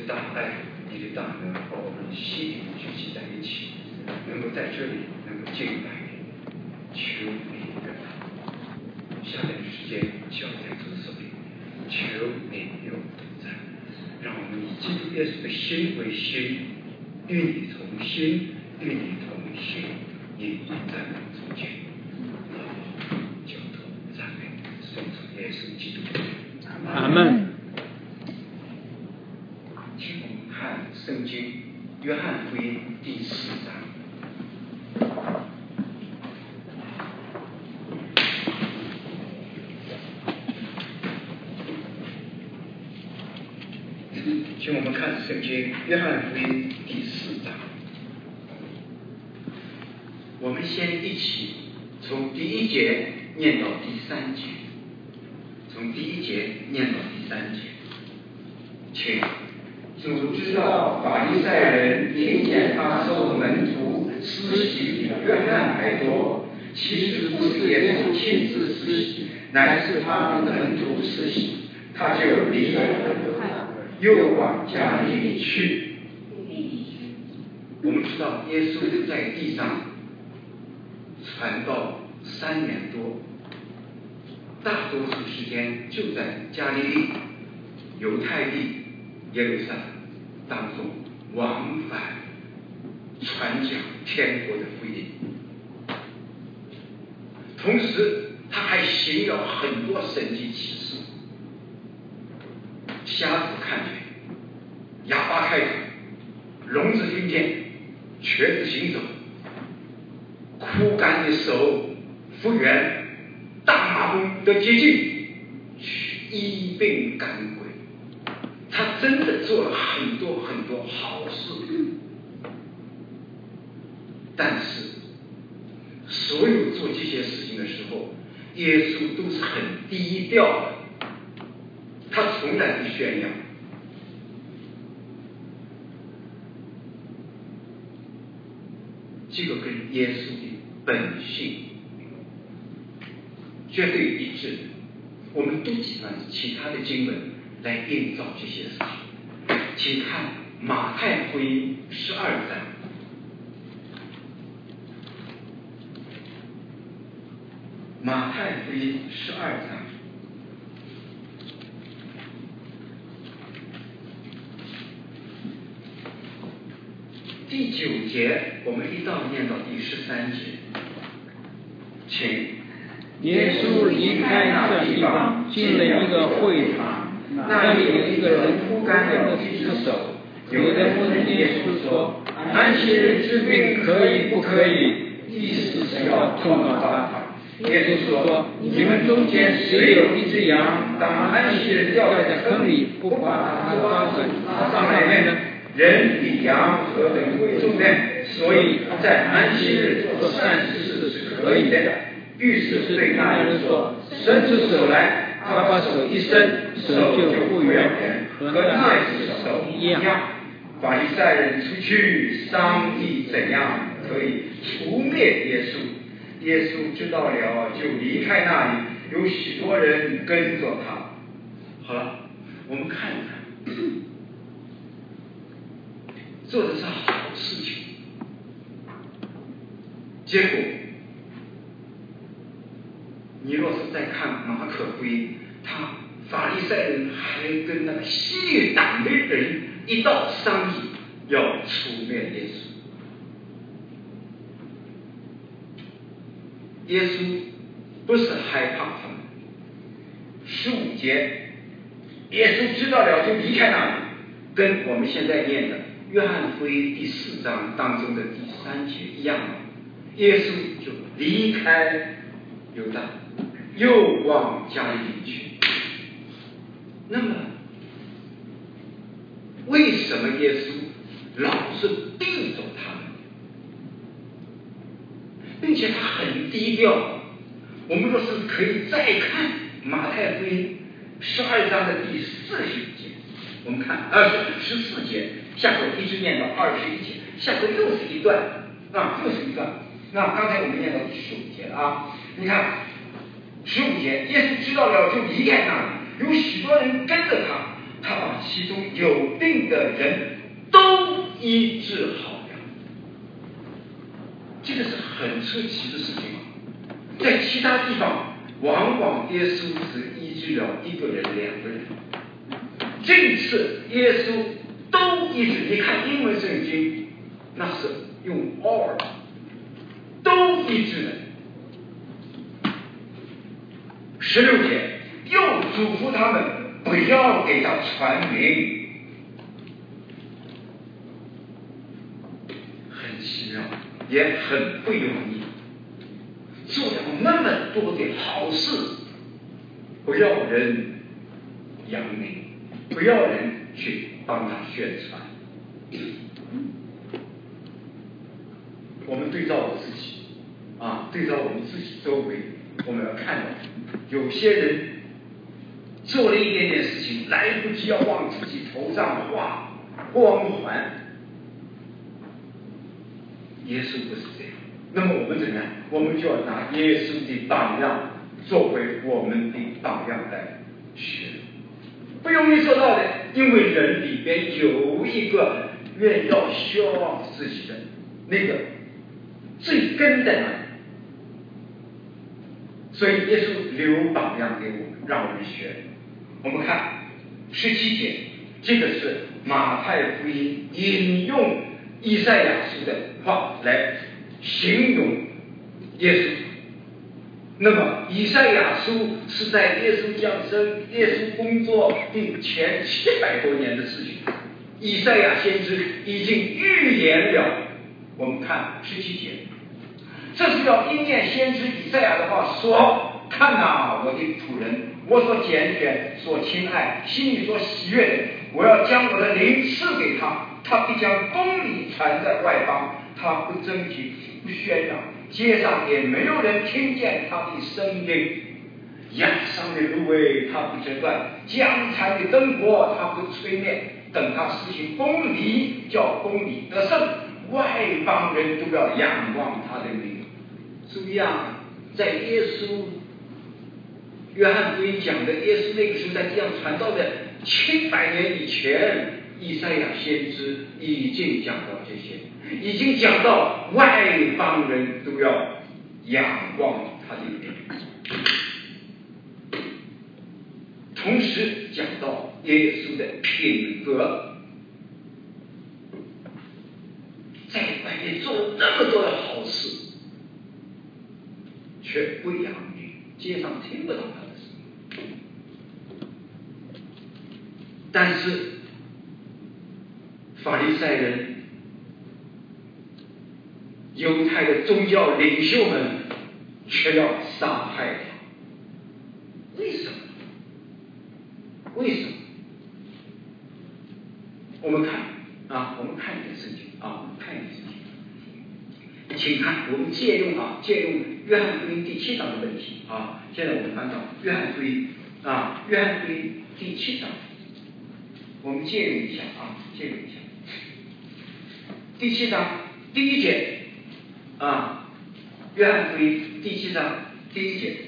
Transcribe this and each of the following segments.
的大爱，你的大能，把我们心灵聚集在一起，能够在这里能够敬拜你，求你的下面的时间交在主手里，求你有同在，让我们以基督耶稣的心为心，与你同心，与你同行，你在我们中间。交托赞美，奉主耶稣基督。 阿门。 请我们看圣经约翰福音第4章。请我们看圣经约翰福音第4章。我们先一起从第1节念到第3节，从第1节念到第3节。请主知道法利赛人听见他收门徒施洗比约翰还多，其实不是耶稣亲自施洗，乃是他们的门徒施洗，他就离开了，又往加利利去。我们知道耶稣在地上传道3年多，大多数时间就在加利利、犹太地、耶路撒冷当中往返传讲天国的福音，同时他还行了很多神迹奇事，瞎子看见，哑巴开口，聋子听见，瘸子行走，枯干的手复原，大麻风的洁净，医病赶鬼。他真的做了很多很多好事，但是所有做这些事情的时候，耶稣都是很低调的，他从来不炫耀。这个跟耶稣的本性绝对一致。我们读几段其他的经文来映照这些事情。请看马太福音12章。马太福音12章第9节，我们一道念到第13节。请耶稣离开那地方，进了一个会堂，那里有一个人枯干了一只手。有人问耶稣说：“安息日治病可以不可以？”意思是要控告他。耶稣说：“你们中间谁有一只羊，当安息日掉在坑里，不把它抓着上来呢？人比羊何等贵重呢？所以在安息日做善事是可以的。”于是对那人说：“伸出手来。”他把手一伸，手就复原，和那只手一样。 法利赛人出去商议怎样可以除灭耶稣。耶稣知道了，就离开那里，有许多人跟着他。好了，我们看一看，做的是好事情，结果你若是再看马可福音，他法利赛人还跟那个西律党的人一道商议要除灭耶稣。耶稣不是害怕他们。15节，耶稣知道了就离开那里，跟我们现在念的约翰福音第4章当中的第3节一样的。耶稣就离开犹大，又往加利利去。那么为什么耶稣老是逼走他们，并且他很低调？我们若是可以再看马太福音12章的第40节，我们看14节，下头一直念到21节，下头又是一段啊，又是一段。那刚才我们念到第15节了啊，你看15节，耶稣知道了就离开那里，有许多人跟着他， 他把其中有病的人都医治好了。这个是很出奇的事情啊！在其他地方，往往耶稣只医治了一个人、两个人。这一次，耶稣都医治。你看英文圣经，那是用 all， 都医治了。16节，又嘱咐他们不要给他传名。很奇妙，也很不容易，做了那么多的好事，不要人扬名，不要人去帮他宣传。我们对照我自己对照我们自己周围，我们要看到有些人做了一点点事情，来不及要往自己头上画光环。耶稣不是这样，那么我们怎么样？我们就要拿耶稣的榜样作为我们的榜样来学。不容易做到的，因为人里边有一个愿要消耗自己的那个最根的，所以耶稣留榜样给我们，让我们学。我们看17节，这个是马太福音引用以赛亚书的话来形容耶稣。那么以赛亚书是在耶稣降生、耶稣工作的前700多年的事情，以赛亚先知已经预言了。我们看17节，这是要应验先知以赛亚的话说：看哪，我的仆人，我所拣选、所亲爱、心里所喜悦的，我要将我的灵赐给他，他必将公理传在外邦，他不争取，不喧嚷，街上也没有人听见他的声音。崖上的芦苇他不折断，江残的灯火他不吹灭，等他施行公理，叫公理得胜，外邦人都要仰望他的名。注意在耶稣约翰福音讲的耶稣那个时候在地上传道的700年以前，以赛亚先知已经讲到这些，已经讲到外邦人都要仰望他的名，同时讲到耶稣的品格，在外面做那么多的好事，却不扬名，街上听不到他的声音。但是法利赛人、犹太的宗教领袖们却要杀害他。为什么？为什么？我们看一点圣经看一点圣经，请看，我们借用约翰福音第7章的问题现在我们翻到约翰福音第7章，我们借用一下第7章第1节约翰福音第7章第1节。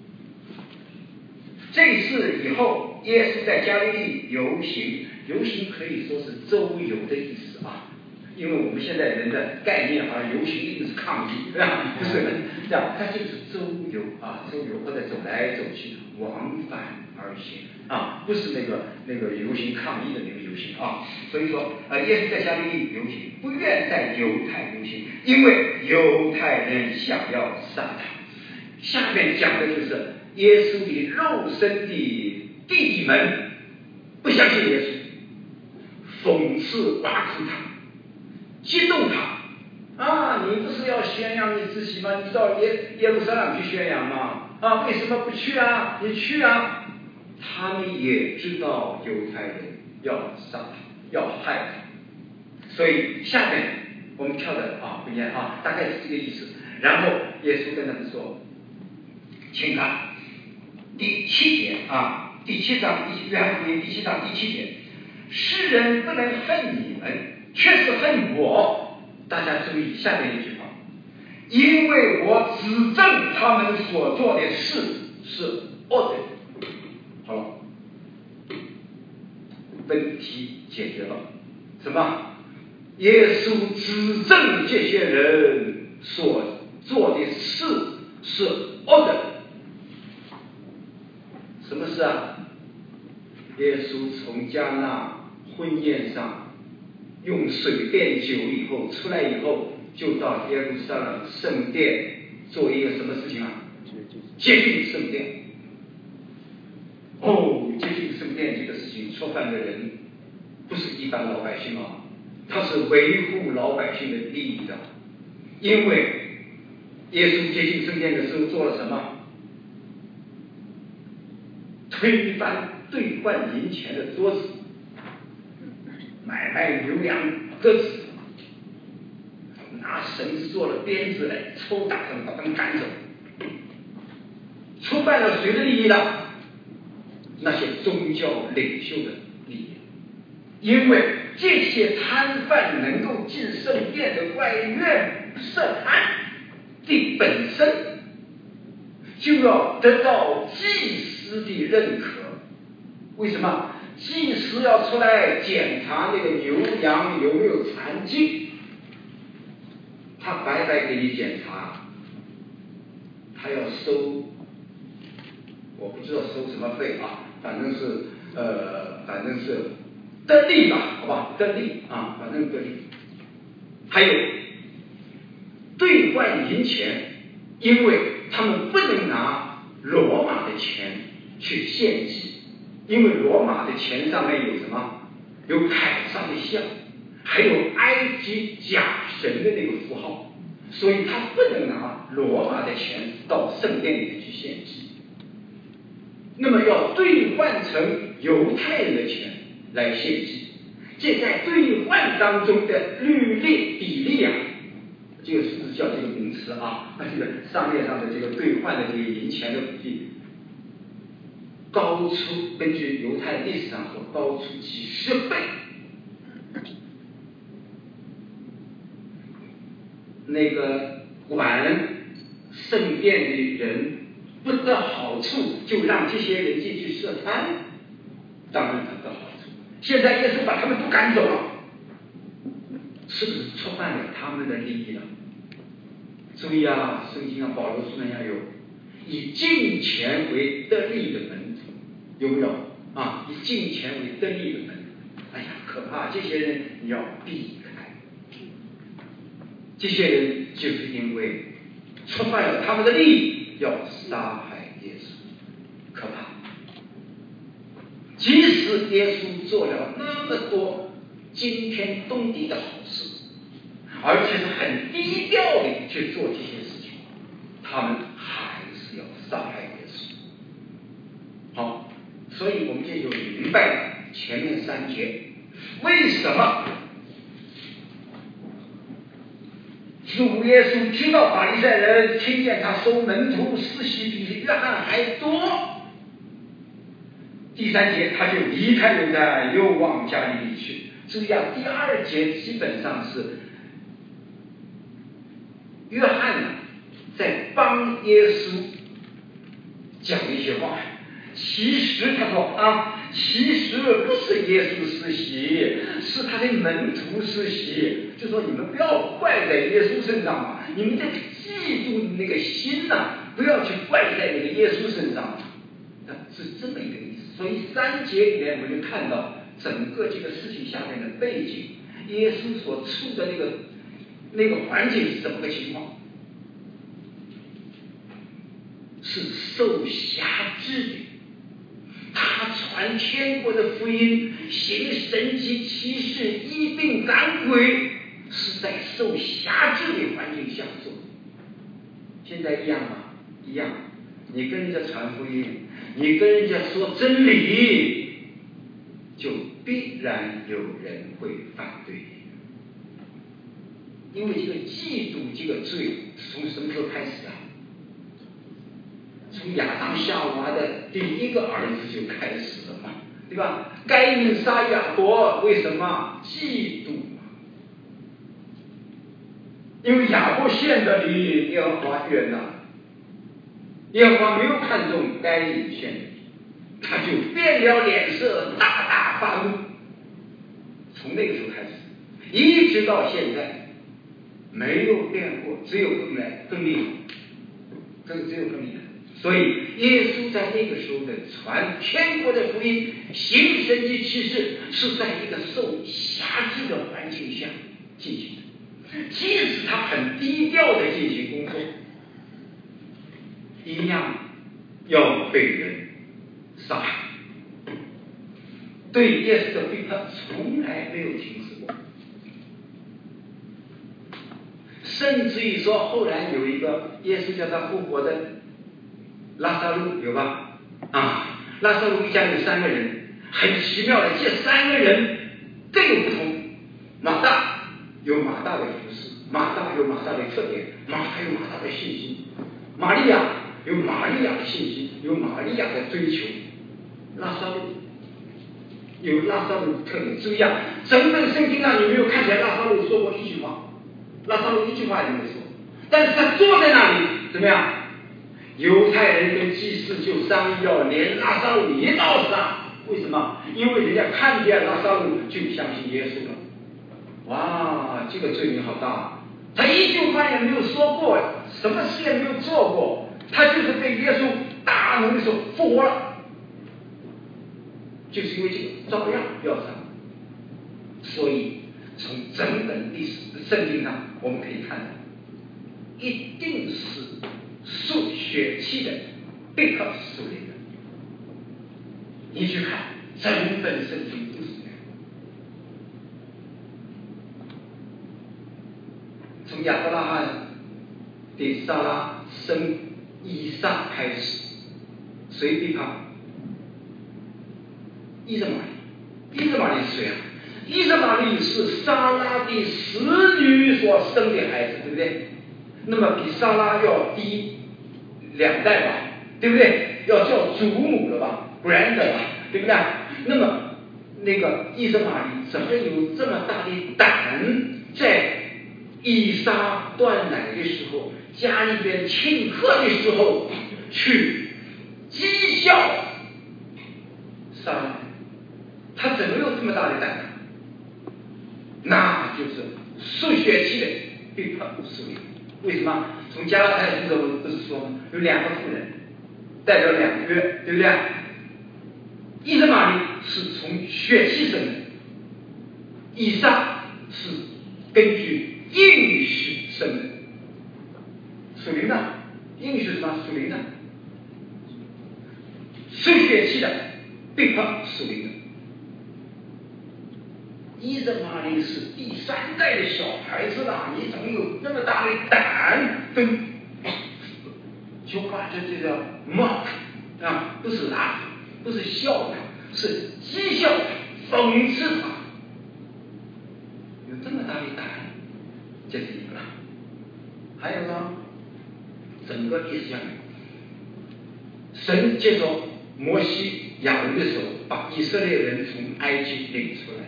这次以后，耶稣在加利利游行可以说是周游的意思因为我们现在人的概念游行一定是抗议，不是这样，它就是周游或者走来走去，往返而行不是那个游行抗议的那个游行所以说耶稣在加利利游行，不愿在犹太游行，因为犹太人想要杀他。下面讲的就是耶稣的肉身的弟弟们不相信耶稣，讽刺挖苦他，激动他你不是要宣扬你自己吗？你到耶路撒冷去宣扬吗？为什么不去你去他们也知道犹太人要杀他，要害他，所以下面我们跳的不一样大概是这个意思。然后耶稣跟他们说，请看第7节第7章约翰福音第7章第7节，世人不能恨你们，却是恨我。大家注意下面一句话，因为我指证他们所做的事是恶的。好了， 问题解决了。什么？耶稣指证这些人所做的事是恶的。什么事啊？耶稣从迦纳婚宴上用水变酒以后出来以后，就到耶路撒冷圣殿做一个什么事情啊？洁净圣殿。洁净圣殿这个事情触犯的人不是一般老百姓啊，他是维护老百姓的利益的。因为耶稣洁净圣殿的时候做了什么？推翻兑换银钱的桌子，买卖牛羊鸽子，拿绳子做了鞭子来抽打他们，把他们赶走。触犯了谁的利益呢？那些宗教领袖的利益。因为这些摊贩能够进圣殿的外院设摊，这本身就要得到祭司的认可。为什么？祭司要出来检查那个牛羊有没有残疾，他白白给你检查，他要收，我不知道收什么费啊，反正是得利吧，好吧，得利啊，反正得利。还有兑换银钱，因为他们不能拿罗马的钱去献祭，因为罗马的钱上面有什么？有凯撒的像，还有埃及假神的那个符号，所以他不能拿罗马的钱到圣殿里面去献祭。那么要兑换成犹太人的钱来献祭，这在兑换当中的律例比例啊，这个是不是叫这个名词啊？这个商业上的这个兑换的这个银钱的比例，高出根据犹太历史上说高出几十倍。那个管圣殿的人不得好处，就让这些人进去设摊，当然他得好处。现在耶稣把他们都赶走了，是不是触犯了他们的利益了？注意啊，圣经上保罗说那样有以金钱为得利的门徒，有没有啊？以金钱为得利的门徒，哎呀，可怕！这些人你要避开，这些人就是因为触犯了他们的利益，要杀害耶稣，可怕！即使耶稣做了那么多惊天动地的好事，而且是很低调的去做这些事情，他们还是要杀害耶稣。好，所以我们这就明白了前面三节为什么主耶稣知道法利赛人听见他收门徒施洗比约翰还多。第三节他就离开犹太，又往加利利去。注意啊，第二节基本上是约翰在帮耶稣讲一些话。其实他说啊，其实不是耶稣施洗，是他的门徒施洗。就说你们不要怪在耶稣身上嘛，你们这个嫉妒的那个心不要去怪在那个耶稣身上，是这么一个意思。所以三节里面我们就看到整个这个事情下面的背景，耶稣所处的那个环境是怎么个情况？是受辖制的。他传天国的福音，行神迹奇事，医病赶鬼，是在受辖制的环境下做。现在一样吗？一样。你跟人家传福音，你跟人家说真理，就必然有人会反对你。因为这个嫉妒这个罪从什么时候开始啊？从亚当夏娃的第一个儿子就开始了嘛，对吧？该隐杀亚伯，为什么？嫉妒嘛。因为亚伯献的礼耶和华悦纳，耶和华没有看中该隐献的礼，他就变了脸色，大大发怒， 从那个时候开始，一直到现在没有变过，只有更厉害，只有更厉害。所以耶稣在那个时候的传天国的福音、行神迹奇事，是在一个受辖制的环境下进行的，即使他很低调的进行工作，一样要被人杀害。对耶稣的逼迫从来没有停止过，甚至于说后来有一个耶稣叫他复活的拉撒路，有吧？拉撒路一家有3个人，很奇妙的，这3个人各有不同。马大有马大的服饰，马大有马大的特点，马大有马大的信心，玛利亚有玛利亚的信心，有玛利亚的追求，拉撒路有拉撒路的特点。注意啊，整本圣经上你没有看见拉撒路说过一句话，拉撒路一句话也没说，但是他坐在那里怎么样？犹太人跟祭司就商议要连拉撒路一道杀。为什么？因为人家看见拉撒路就相信耶稣了。哇，这个罪名好大！他一句话也没有说过，什么事也没有做过，他就是被耶稣大能的时候复活了，就是因为这个照样要杀。所以从整本历史圣经上我们可以看到，一定是受血气的背靠是属灵的。你去看整本圣经都是这样，从亚伯拉罕对撒拉生以撒开始，谁背叛？以实玛利。以实玛利是谁啊？以实玛利是撒拉的使女所生的孩子，对不对？那么比撒拉要低2代吧，对不对？要叫祖母了吧 ，grand 吧，对不对？那么那个以实玛利怎么有这么大的胆，在以撒断奶的时候，家里边请客的时候，去讥笑撒拉？他怎么有这么大的胆呢？那就是受血气的背叛属灵。为什么？从加拉太书中不是说有2个妇人代表2个月，对不对？以实玛利是从血气生的，以撒是根据应许生的。属灵的应许是什么？属灵的受血气的背叛属灵的。以实玛利是第3代的小孩子了，你怎么有那么大的胆？就把这叫 mock 啊，不是拉，不是笑他，是讥笑他，讽刺他。有这么大的胆，这是一个。还有呢，整个历史上面，神借着摩西、亚伦的手，把以色列人从埃及领出来。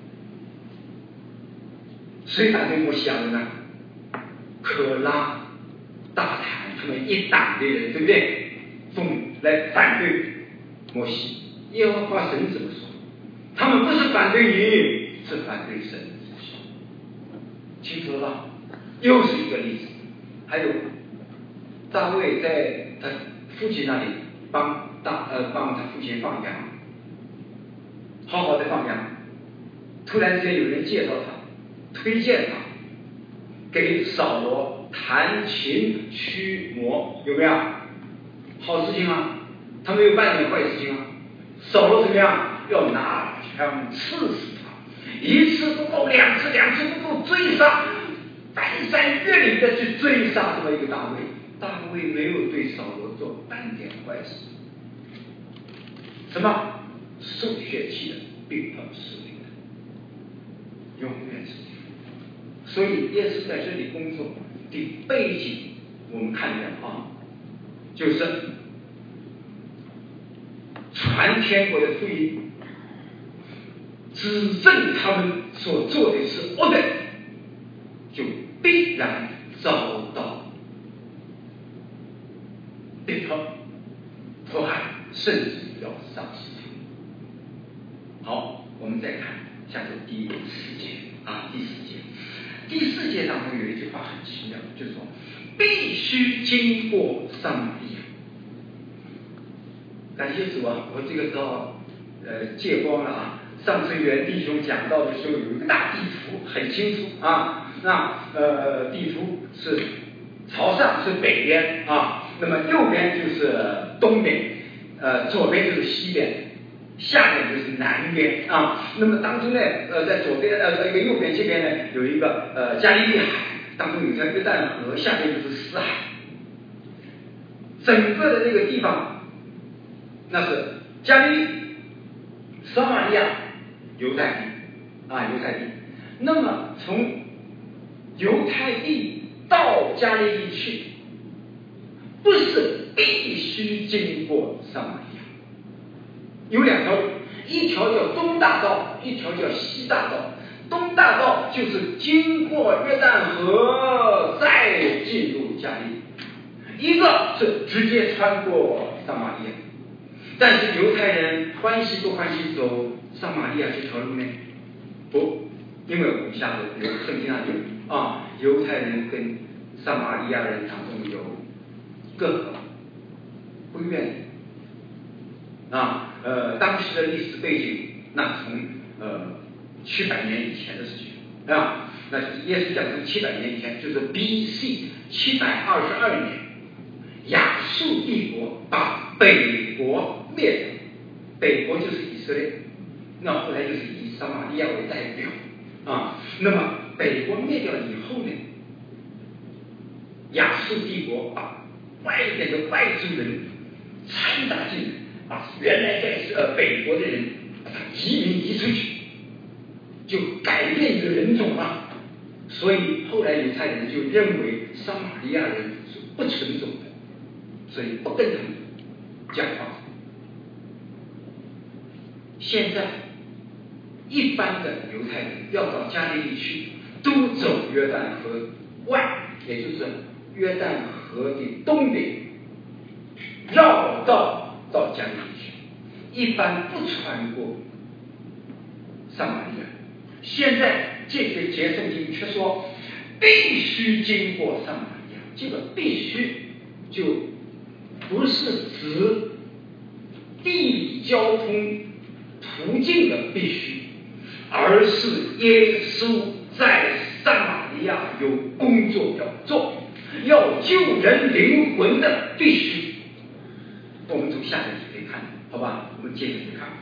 谁反对摩西亚伦呢？可拉、大坦他们一党的人，对不对？来反对摩西。耶和华神怎么说？他们不是反对你，是反对神的旨意。清楚了吧？又是一个例子。还有大卫在他父亲那里帮他父亲放羊，好好的放羊，突然之间有人介绍他。推荐他给扫罗弹琴驱魔，有没有？好事情啊，他没有办点坏事情啊。扫罗怎么样？要拿枪刺死他，一次不够，2次不够，追杀，翻山越岭的去追杀这么一个大卫。大卫没有对扫罗做半点坏事。什么？受血气的并不是灵的，永远是。所以耶稣在这里工作的背景，我们看见就是传天国的福音，指证他们所做的是恶的，就必然遭到逼迫、迫害，甚至要杀死他。好，我们再看下走第4节啊，第4节。第4节当中有一句话很奇妙，就是说必须经过撒玛利亚。感谢主啊，我这个时候借光了啊。上次袁弟兄讲到的时候有一个大地图，很清楚啊。那地图是朝上是北边啊，那么右边就是东边，左边就是西边，下面就是南边啊。那么当中呢，在左边一个右边这边呢有一个加利利海，当中有条约旦河，下面就是死海。整个的那个地方，那是加利利、撒玛利亚、犹太地啊，犹太地。那么从犹太地到加利利去，不是必须经过撒玛利亚，有2条路，一条叫东大道，一条叫西大道。东大道就是经过约旦河再进入加利利，一个是直接穿过撒玛利亚。但是犹太人欢喜不欢喜走撒玛利亚这条路呢？不，因为我们下头有圣经上有啊，犹太人跟撒玛利亚人当中有隔阂，不愿意啊。当时的历史背景，那从700年以前的事情啊，那就是耶稣讲是700年以前，就是 B.C. 722年，亚述帝国把北国灭了，北国就是以色列，那后来就是以撒玛利亚为代表啊。那么北国灭掉以后呢，亚述帝国把外边的外族人掺杂进来，把原来在北国的人把他移民移出去，就改变一个人种了。所以后来犹太人就认为撒玛利亚人是不纯种的，所以不跟他们讲话。现在一般的犹太人要到加利利去，都走约旦河外，也就是约旦河的东边，绕道到加利利去，一般不穿过撒玛利亚。现在这个节圣经却说必须经过撒玛利亚，这个必须就不是指地理交通途径的必须，而是耶稣在撒玛利亚有工作要做，要救人灵魂的必须。我们从下面就可以看，好吧？我们接着去看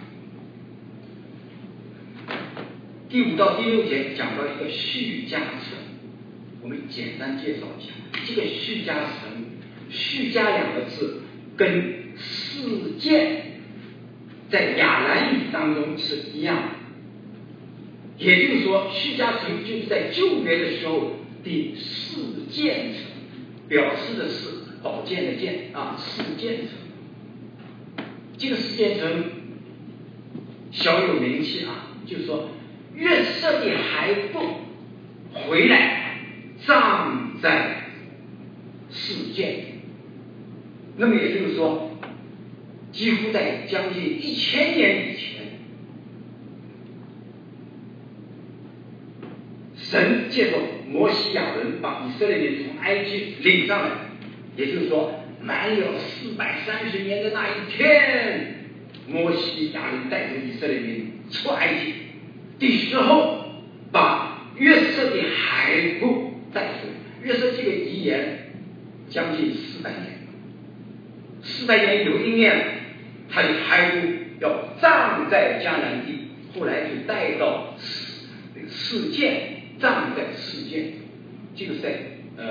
第5到第6节，讲到一个叙加城，我们简单介绍一下这个叙加城。叙加2个字跟事件在亚兰语当中是一样的，也就是说叙加城就是在旧约的时候的事件城，表示的是宝剑的剑啊，事件城。这个事件城小有名气啊，就是说约瑟的骸骨回来葬在事件，那么也就是说几乎在将近1000年以前，神借着摩西亚人把以色列人从埃及领上来，也就是说满了430年的那一天，摩西亚人带着以色列人出埃及的时候，把约瑟的骸骨带回来。约瑟这个遗言将近400年，400年有一年他的骸骨要葬在迦南地，后来就带到事件，葬在事件，这个在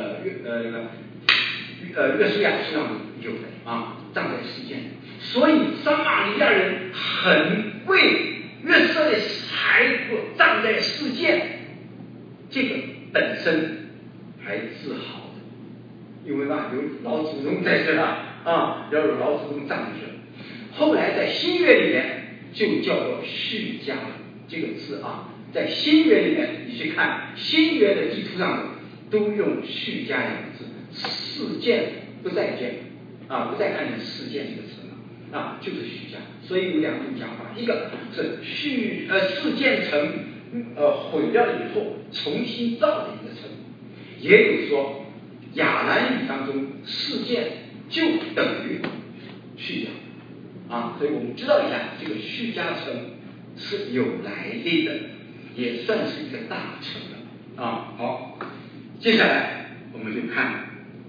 约书亚书上有的啊，葬在事件。所以撒玛利亚人很为约瑟的骸骨葬在事件这个本身还自豪的，因为嘛有老祖宗在这啊，要有老祖宗葬在这。后来在新约里面就叫做叙加这个字啊，在新约里面你去看新约的地图上都用叙加2个字，事件不再见啊，不再看见事件这个词了。 就是虚假。所以有两种讲法，一个是事件城毁掉了以后重新造的一个城，也有说亚兰语当中事件就等于虚假所以我们知道一下这个虚假城是有来历的，也算是一个大城了好，接下来我们就看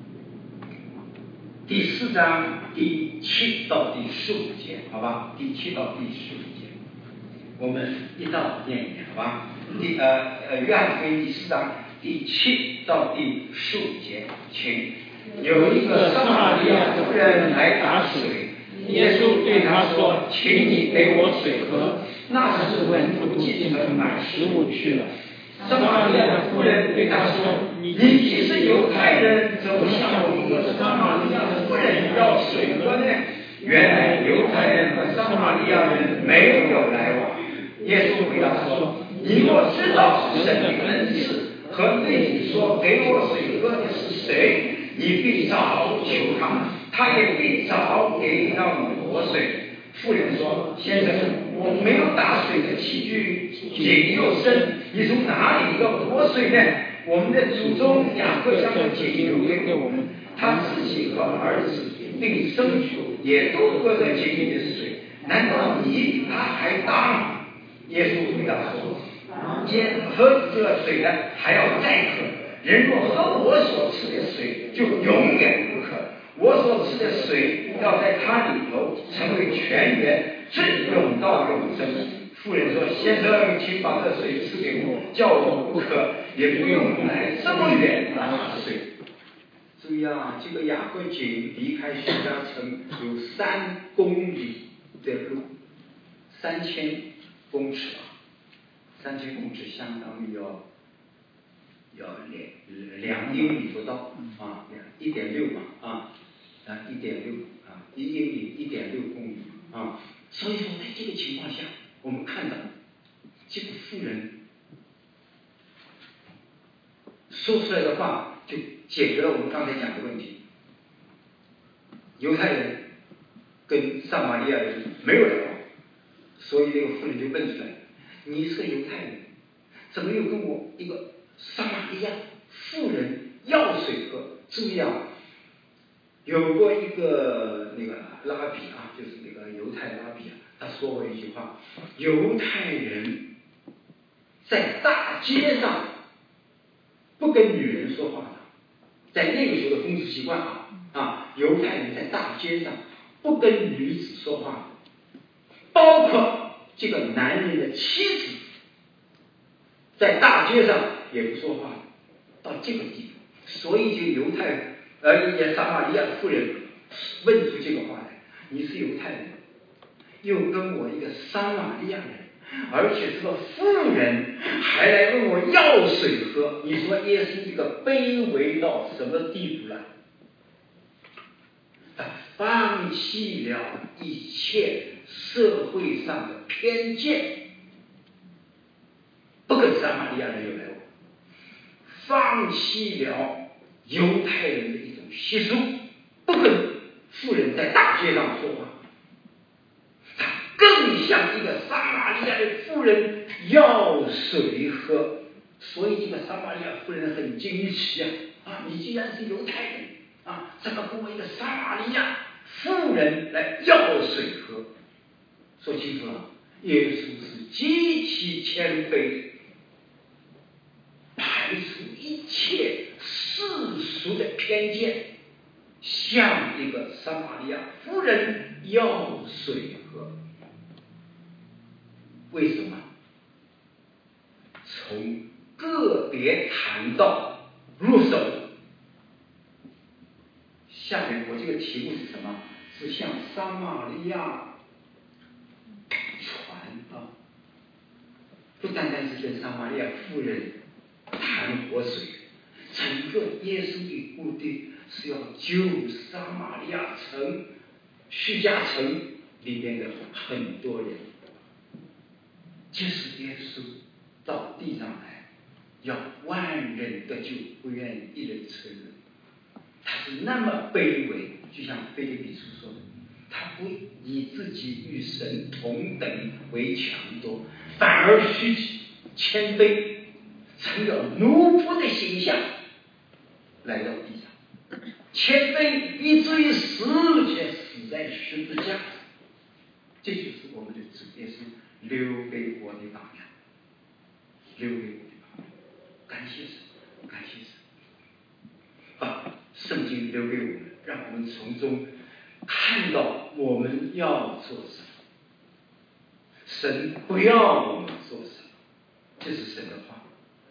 第4章第7到第15节，好吧？第7到第15节，我们一道念一念，好吧？约翰福音第4章第7到第15节，请。有一个撒玛利亚妇人来打水，耶稣对他说：“请你给我水喝。”那时门徒进城买食物去了。撒玛利亚妇人对他说：“你既是犹太人，怎么向我一个撒玛利亚妇人要水喝呢？”原来犹太人和撒玛利亚人没有来往。耶稣回答说：“你若知道神的恩赐和对你说给我水喝的是谁，你必早求他，他也必早给到你活水。”妇人说：“先生，我没有打水的器具，井又深，你从哪里要活水呢？我们的祖宗雅各将的井留给我们，他自己和儿子并牲畜也都喝这井里的水，难道你比他还大吗？”耶稣回答说：“喝这水的还要再喝，人若喝我所赐的水，就永远不渴。我所赐的水要在他里头成为泉源，直涌到永生。”妇人说：“先生，请把这水赐给我，叫我不渴，也不用来这么远拿水。”注意这个雅各井离开叙加城有3公里的路，3000公尺3000公尺相当于要2英里不到1.6嘛1.6 1英里1.6公里所以说在这个情况下，我们看到这个妇人说出来的话就解决了我们刚才讲的问题。犹太人跟撒玛利亚人没有来往，所以这个妇人就问出来：“你是个犹太人，怎么又跟我一个撒玛利亚妇人要水喝？”注意有过一个那个拉比就是那个犹太拉比他说过一句话：犹太人在大街上不跟女人说话的，在那个时候的风俗习惯犹太人在大街上不跟女子说话的，包括这个男人的妻子在大街上也不说话，到这个地步。所以这个犹太人撒玛利亚妇人问出这个话来：“你是犹太人，又跟我一个撒玛利亚人，而且是个妇人，还来问我要水喝，你说耶稣这个卑微到什么地步了？”他放弃了一切社会上的偏见，不跟撒玛利亚人有来往，放弃了犹太人的一种习俗，不跟妇人在大街上说话，他更像一个撒玛利亚的妇人要水喝。所以这个撒玛利亚妇人很惊奇你既然是犹太人怎么跟我一个撒玛利亚妇人来要水喝？说清楚了，耶稣是极其谦卑，排除一切世俗的偏见，向一个撒玛利亚妇人要水喝。为什么？从个别谈到入手。下面我这个题目是什么？是向撒玛利亚传不单单是跟撒玛利亚妇人谈活水，整个耶稣的目的是要救撒玛利亚城叙加城里面的很多人。这是耶稣到地上来，要万人得救，不愿一人沉沦。他是那么卑微，就像腓立比书说的，他他不以自己与神同等为强夺，反而虚己谦卑，成了奴仆的形象来到地上，谦卑以至于死，且死在十字架上。这就是我们的主耶稣留给我的榜样，留给我的榜样。感谢神，感谢神，把圣经留给我们，让我们从中看到我们要做什么，神不要我们做什么，这是神的话。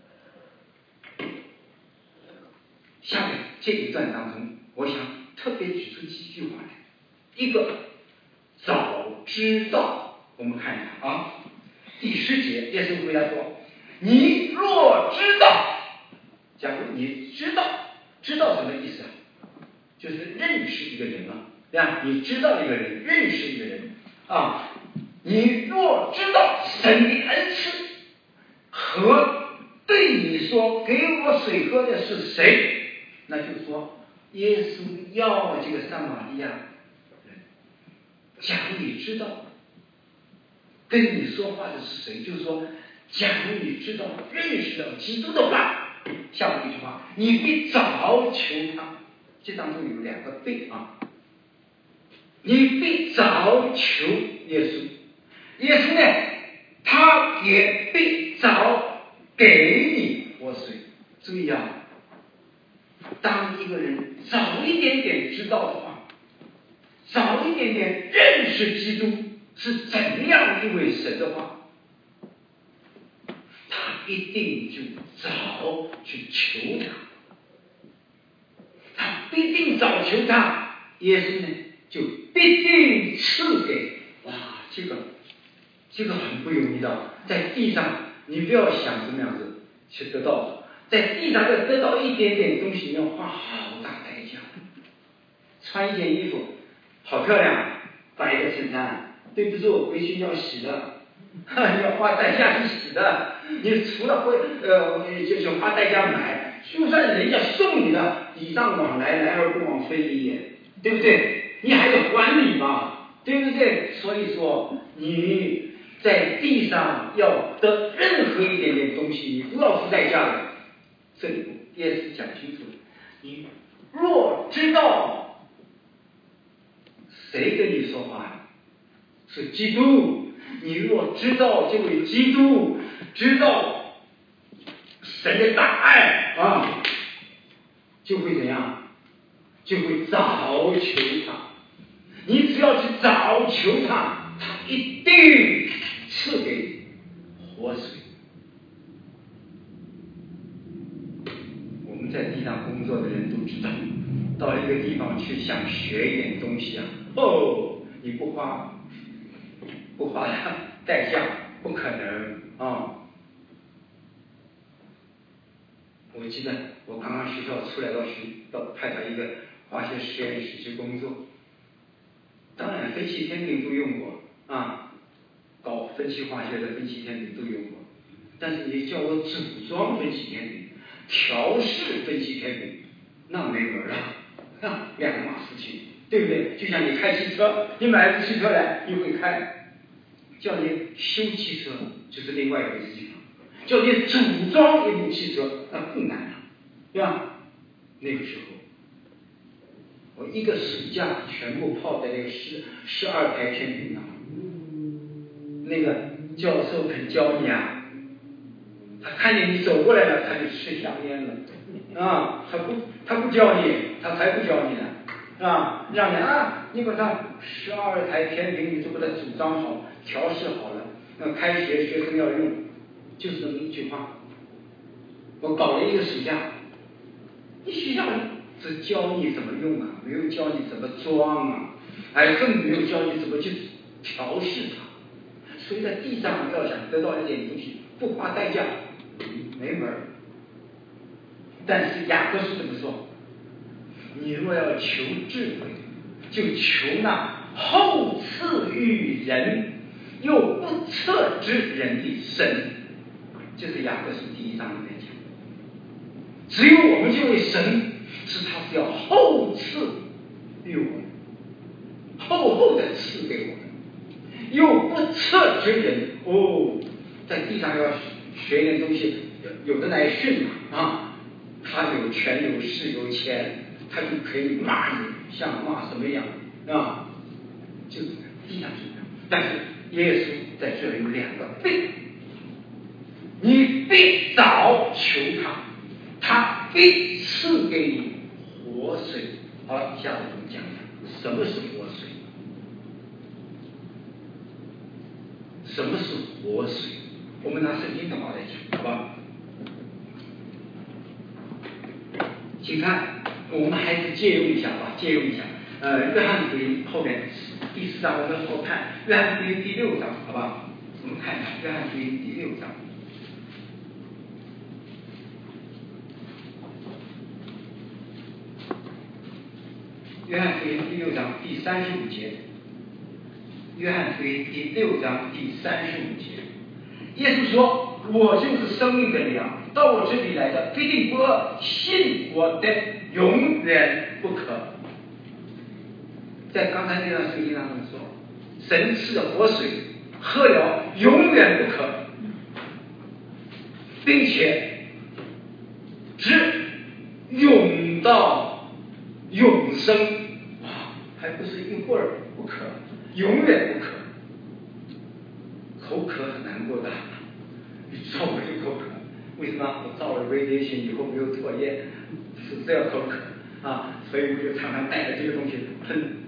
下面这一段当中，我想特别举出几句话来。一个，早知道，我们看一下啊，第10节，耶稣回答说：“你若知道，假如你知道，知道什么意思啊？就是认识一个人啊，对吧？你知道一个人，认识一个人啊。你若知道神的恩赐和对你说给我水喝的是谁，那就是说耶稣要这个撒玛利亚人。假如你知道跟你说话的是谁，就是说假如你知道认识到基督的话，下面一句话，你必早求他。这当中有2个必啊，你必早求耶稣，耶稣呢，他也必早给你活水。注意啊，当一个人早一点点知道的话，早一点点认识基督是怎样一位神的话，他一定就早去求他，他必定早求他，耶稣呢就必定赐给。哇，这个很不容易的，在地上你不要想什么样子去得到，在地上要得到一点点东西，你要花好大代价。穿一件衣服好漂亮，摆一个衬衫，对不住，回去要洗的，要花代价去洗的。你除了就是花代价买，就算人家送你的，礼尚往来，来而不往非礼也，对不对？你还得还礼嘛，对不对？所以说你在地上要得任何一点点东西，你都要付代价的。这里耶稣讲清楚了，你若知道谁跟你说话，是基督。你若知道这位基督，知道神的大爱啊，就会怎样？就会早求他。你只要去早求他，他一定赐给活水。我们在地上工作的人都知道，到一个地方去想学一点东西啊，你不花代价不可能啊！我记得我刚刚学校出来到派到一个化学实验室去工作，当然分析天平都用过啊，搞分析化学的分析天平都用过，但是你叫我组装分析天平、调试分析天平，那没门啊，两码事情，对不对？就像你开汽车，你买了汽车来，你会开，叫你修汽车就是另外一个事情，叫你组装一部汽车那更难了，对吧？那个时候我一个暑假全部泡在那个12台天平上，那个教授肯教你啊，他看见你走过来了，他就吃香烟了啊，他不教你，他才不教你呢啊，让你啊，你把它12台天平，你就把它组装好、调试好了，那开学学生要用，就是这么一句话。我搞了一个暑假，你学校只教你怎么用啊，没有教你怎么装啊，更没有教你怎么去调试它。所以在地上要想得到一点东西，不花代价，没门儿。但是雅各书怎么说？你若要求智慧，就求那厚赐予人又不测之人的神。这是雅各书第1章里面讲，只有我们这位神是他是要厚赐于我们，厚厚的赐给我们，又不测之人在地上要学一点东西，有的来训啊，他有权有势有钱，他就可以骂你，像骂什么样啊？就地上是这样。但是耶稣在这里有两个必，你必早求他，他必赐给你活水。好了，下次我们讲讲什么是活水，什么是活水。我们拿圣经的话来讲，好吧？请看，我们还是借用一下吧，借用一下。约翰福音后面第4章，我们后看约翰福音第6章，好吧？我们看一下约翰福音第6章。约翰福音第6章第35节。约翰福音第6章第35节，耶稣说：“我就是生命的粮，到我这里来的必定不饿，信我的永远不渴。”在刚才那段圣经当中说，神赐的活水，喝了永远不渴，并且直涌到永生，还不是一会儿不渴，永远不渴。口渴很难过的，你知道我就口渴，为什么？我造了 radiation 以后没有唾液，是要口渴啊，所以我就常常带着这个东西喷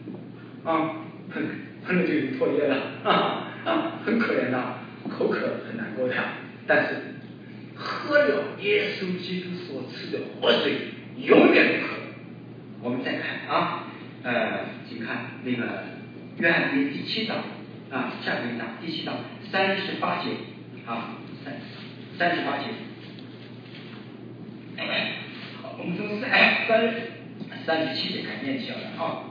了就有唾液了很可怜的，口渴很难过的。但是喝了耶稣基督所赐的活水，永远不渴。我们再看请看那个约翰福音第7章下面一章第7章38节38节。好，我们从37节开始念起来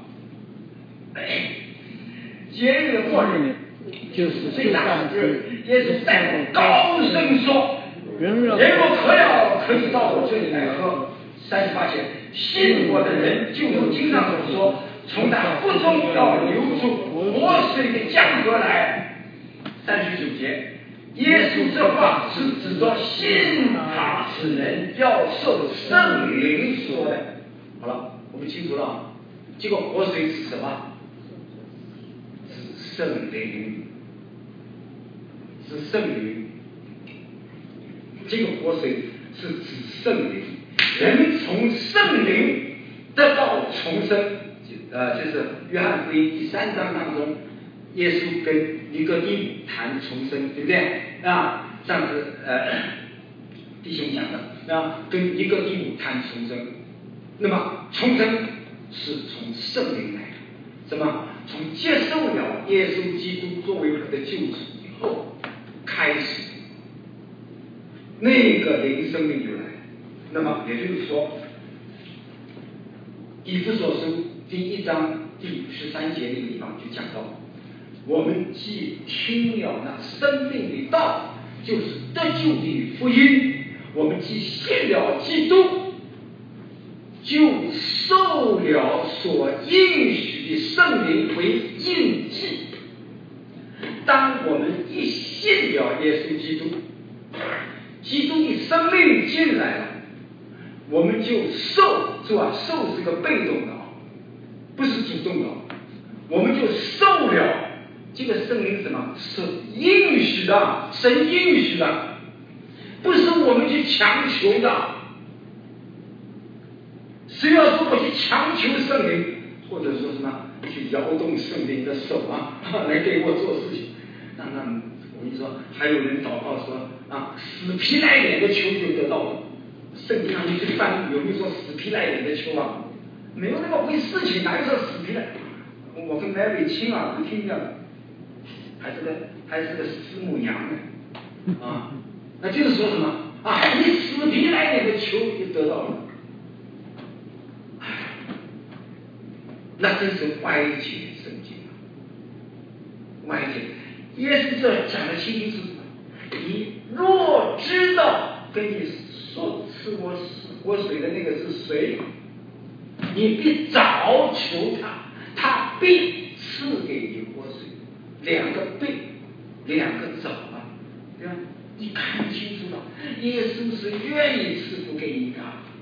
节日的末日就是最大的日，耶稣在高声说：“人若渴了，可以到我这里来喝。”38节，信我的人，就如经上所说，从他腹中要流出活水的江河来。39节，耶稣这话是指着信他此人要受圣灵说的。好了，我们清楚了，这个活水是什么？是圣灵，是圣灵。这个活水是指圣灵，人从圣灵得到重生，就是约翰福音第3章当中，耶稣跟尼哥底母谈重生，对不对上次弟兄讲的跟尼哥底母谈重生。那么重生是从圣灵来的，什么？从接受了耶稣基督作为我的救主以后开始，那个灵生命就来了。那么也就是说，以弗所书第1章第13节那个地方就讲到，我们既听了那生命的道，就是得救的福音，我们既信了基督，就受了所应许的圣灵为印记。当我们一信了耶稣基督，基督的生命进来了，我们就受，是吧？受是个被动的，不是主动的，我们就受了这个圣灵什么？是应许的，神应许的，不是我们去强求的。谁要说我去强求圣灵，或者说什么去摇动圣灵的手来给我做事情，那我跟你说，还有人祷告说死皮赖脸的求就得到了。圣经上你去翻，有没有说死皮赖脸的求没有那么回事情，哪有说死皮赖？我跟 Mary 亲耳不听的，还是个师母娘呢那就是说什么你死皮赖脸的求就得到了。那真是歪解圣经歪解。耶稣这讲的清清楚楚，你若知道跟你说赐我活水的那个是谁，你必早求他，他必赐给你活水，两个背，两个肘啊，对吧？你看清楚了，耶稣是愿意赐福给你的。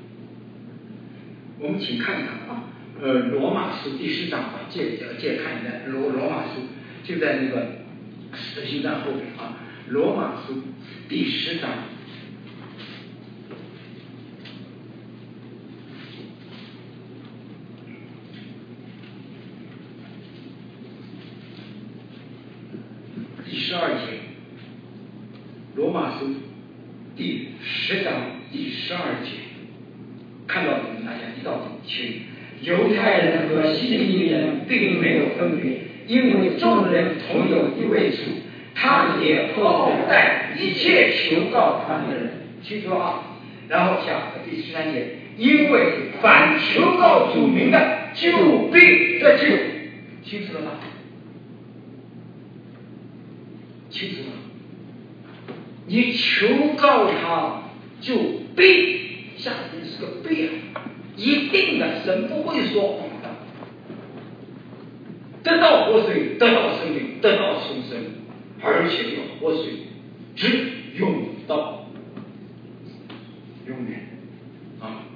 我们请看一看啊，罗马书第4章啊，借看一下罗马书，就在那个使徒行传后面啊，罗马书第10章。第12节，罗马书第10章第12节，看到这里，大家一到底去，犹太人和希利尼人并没有分别，因为众人同有一位主，他们也厚待一切求告他们的人。清楚啊？然后讲第13节，因为凡求告主名的，就必得救。清楚了吗？清楚了，你求告他就必，下面是个必啊，一定的，神不会说谎的。得到活水，得到生命，得到重生，而且有活水直涌到永远啊！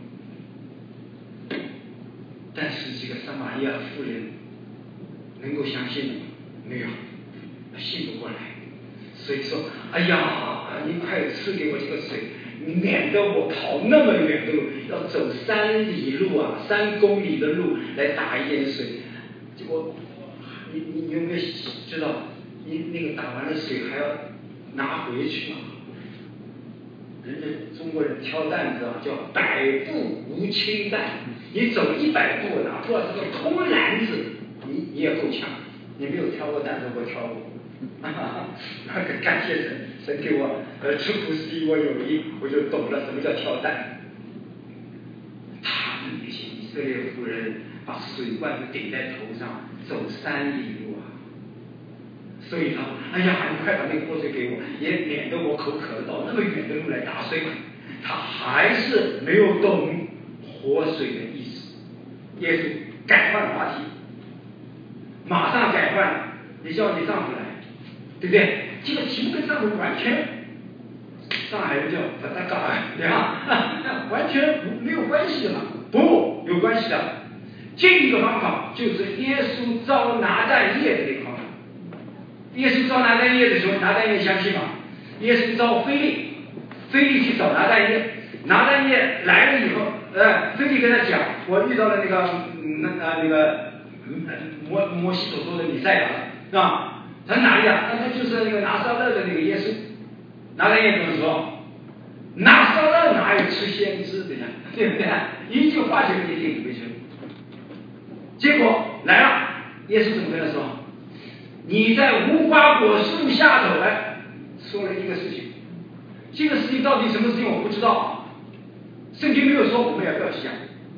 但是这个撒玛利亚妇人能够相信吗？没有，信不过来。所以说，哎呀，你快赐给我这个水，免得我跑那么远的路，要走3里路啊，3公里的路来打一点水。结果，你有没有知道，你那个打完了水还要拿回去吗？人家中国人挑担子啊，叫100步无轻担。你走100步，哪怕是个空篮子，你也够呛。你没有挑过担子，我挑过。感谢神，神给我出乎意我有意，我就懂了什么叫挑担。他们那些以色列妇人把水罐子顶在头上，走3里路啊。所以他说：“哎呀，你快把那个活水给我，也免得我口渴到那么远的路来打水。”他还是没有懂活水的意思。耶稣改换话题，马上改换了，你叫你丈夫来。对不对？这个题目跟丈夫完全，上海人叫不搭嘎，对吧？完全没有关系的嘛，不有关系的。这个方法就是耶稣招拿但业的那个方法。耶稣招拿但业的时候，拿但业相信吗？耶稣招腓利去找拿但业，拿但业来了以后，腓利跟他讲，我遇到了那个摩西所说的弥赛亚了，是吧？他哪里啊？他就是那个拿撒勒的那个耶稣。拿但业怎么说？拿撒勒哪有吃先知的呀？对不对？一句话就给你顶回去。结果来了，耶稣怎么跟他说？你在无花果树下头来，说了一个事情。这个事情到底什么事情我不知道，圣经没有说，我们也不要去讲。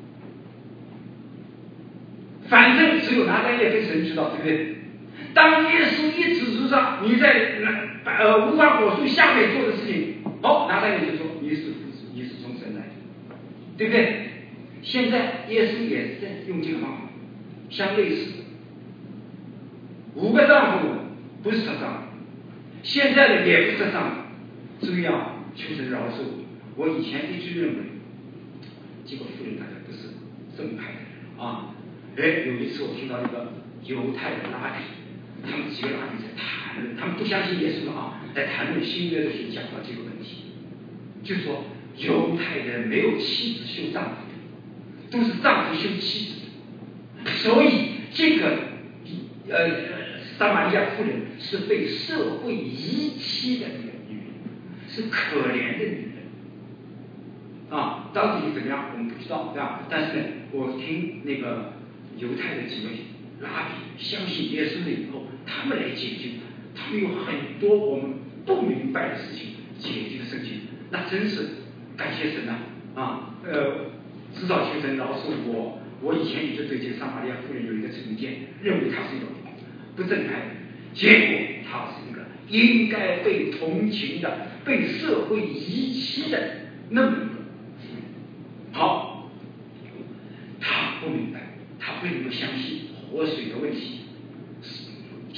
反正只有拿但业跟神知道，对不对？当耶稣一指出上你在无花果树下面做的事情，拿但业就说你是从神来的，对不对？现在耶稣也是在用这个方法，相类似的。5个丈夫不是他丈夫，现在的也不是他丈夫，注意啊，求神饶恕我以前一直认为这个妇人大家不是正派的人啊。有一次我听到一个犹太的拉比，他们几个拉比在谈论，他们不相信耶稣啊，在谈论新约的时候讲到这个问题，就说犹太人没有妻子休丈夫的，都是丈夫休妻子的，所以这个撒玛利亚妇人是被社会遗弃的一个女人，是可怜的女人啊。到底怎么样我们不知道，对吧？但是呢，我听那个犹太的几位拉比相信耶稣了以后，他们来解决，他们有很多我们不明白的事情解决圣经，那真是感谢神啊！知道求神饶恕我。我以前一直对这个撒玛利亚妇人有一个成见，认为她是一个不正派的，结果她是一个应该被同情的、被社会遗弃的那么一个妇人。好，她不明白，她不能够相信活水的问题，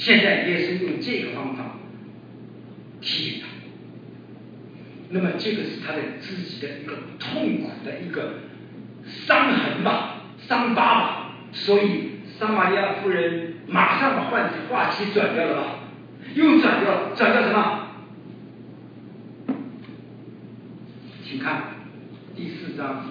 现在耶稣用这个方法提醒他，那么这个是他的自己的一个痛苦的一个伤痕吧，伤疤吧。所以撒玛利亚妇人马上把话题转掉了吧，又转掉什么？请看第4章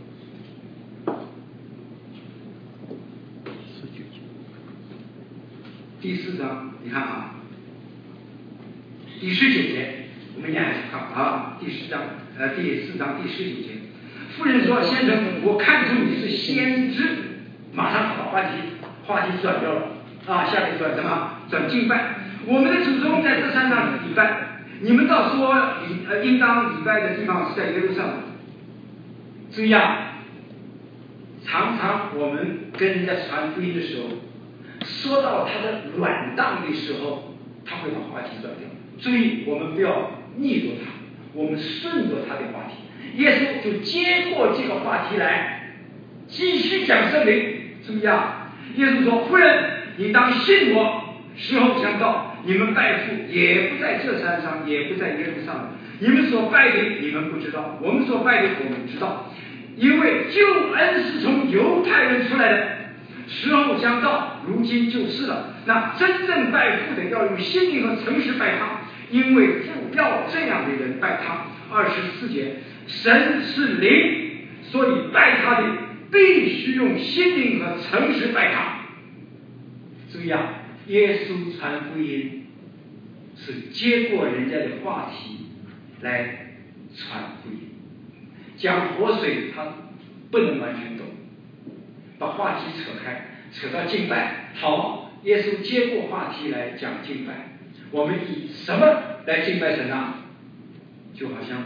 第4章，你看啊，第19节，我们念还是看啊，第4章第19节，妇人说：“先生，我看出你是先知。”马上把话题转掉了啊，下面转什么？转敬拜。我们的祖宗在这山上礼拜，你们倒说应当礼拜的地方是在耶路撒冷。注意啊，常常我们跟人家传福音的时候，说到他的软当的时候，他会把话题转掉。注意，我们不要逆着他，我们顺着他的话题。耶稣就接过这个话题来，继续讲圣灵。注意啊，耶稣说：“夫人，你当信我，时候将到，你们拜父也不在这山上，也不在耶路撒冷。你们所拜的，你们不知道；我们所拜的，我们知道。因为救恩是从犹太人出来的，时候将到，如今就是了。那真正拜父的，要用心灵和诚实拜他，因为父要这样的人拜他。24节，神是灵，所以拜他的必须用心灵和诚实拜他。注意啊，耶稣传福音是接过人家的话题来传福音，讲活水他不能完全懂，把话题扯开，扯到敬拜。好，耶稣接过话题来讲敬拜，我们以什么来敬拜神啊？就好像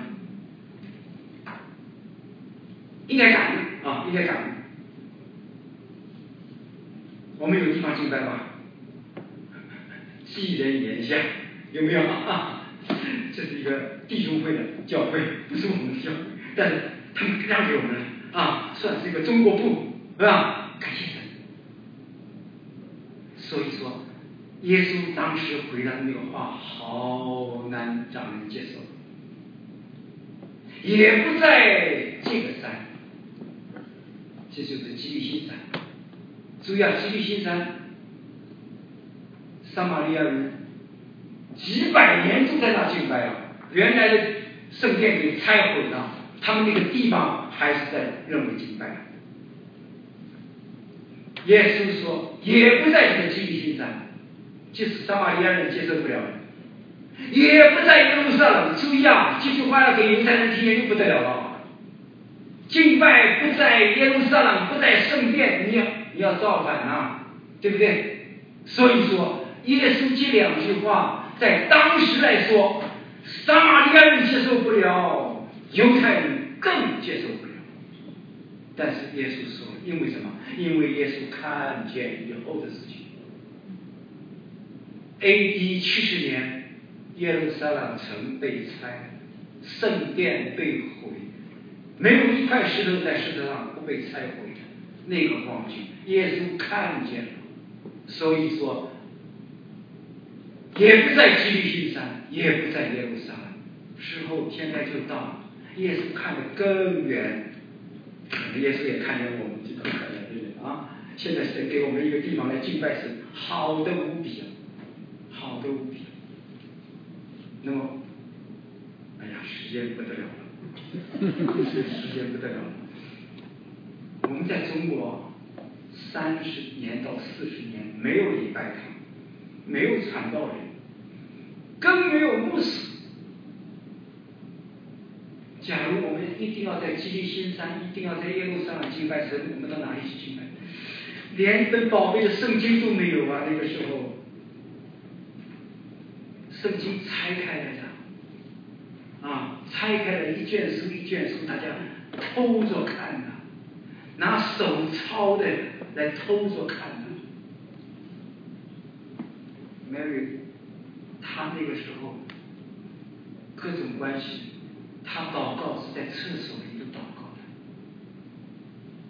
应该感恩啊，应该感恩。我们有地方敬拜吗？寄人言下，有没有啊？这是一个弟兄会的教会，不是我们的教会，但是他们让给我们了啊，算是一个中国部，是吧？感谢神。所以说，耶稣当时回答的那个话好难让人接受，也不在这个山，这就是基利心山。注意啊，基利心山，撒玛利亚人几百年都在那敬拜啊，原来的圣殿给拆毁了，他们那个地方还是在认为敬拜。耶稣说，也不在这个基利心山，就是撒玛利亚人接受不了的，也不在耶路撒冷。注意啊，这句话要给犹太人听见就不得了了。敬拜不在耶路撒冷，不在圣殿，你要造反啊，对不对？所以说，耶稣这两句话在当时来说，撒玛利亚人接受不了，犹太人更接受不了。但是耶稣说，因为什么？因为耶稣看见以后的事情。AD 70年，耶路撒冷城被拆，圣殿被毁，没有一块石头在石头上不被拆毁的那个光景，耶稣看见了。所以说，也不在基利心山，也不在耶路撒冷，时候现在就到了。耶稣看得更远，耶稣也看见我们这个可怜的人啊！现在神给我们一个地方来敬拜神，好的无比啊，好的无比。那么，哎呀，时间不得了了，时间不得了了。我们在中国30年到40年没有礼拜堂，没有传道人，更没有牧师。假如我们一定要在基利心山，一定要在耶路撒冷敬拜神，我们到哪里去敬拜？连本宝贝的圣经都没有啊！那个时候，圣经拆开来的，啊，拆开了一卷书一卷书，大家偷着看的，拿手抄的来偷着看的。Mary， 他那个时候各种关系。他祷告是在厕所里头祷告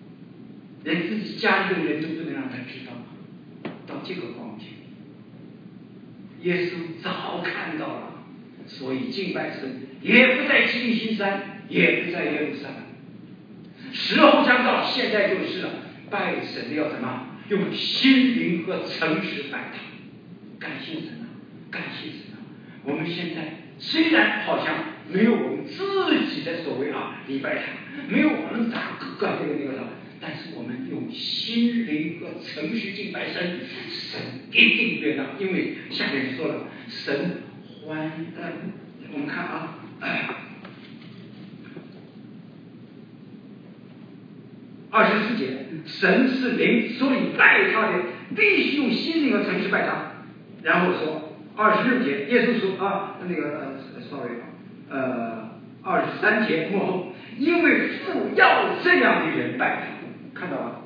的，连自己家里的人都不能让他知道，到这个光景。 耶稣早看到了，所以敬拜神也不在基利心山，也不在耶路撒冷。时候将到，现在就是了。拜神的要怎么？用心灵和诚实拜他。感谢神啊，感谢神啊！我们现在虽然好像没有我们自己的所谓礼拜堂，没有我们咋个这个，但是我们用心灵和诚实敬拜神，神一定悦纳。因为下面说了，神我们看24节，神是灵，所以拜他的必须用心灵和诚实拜他。然后说26节，耶稣说23节末后，因为父要这样的人拜他，看到了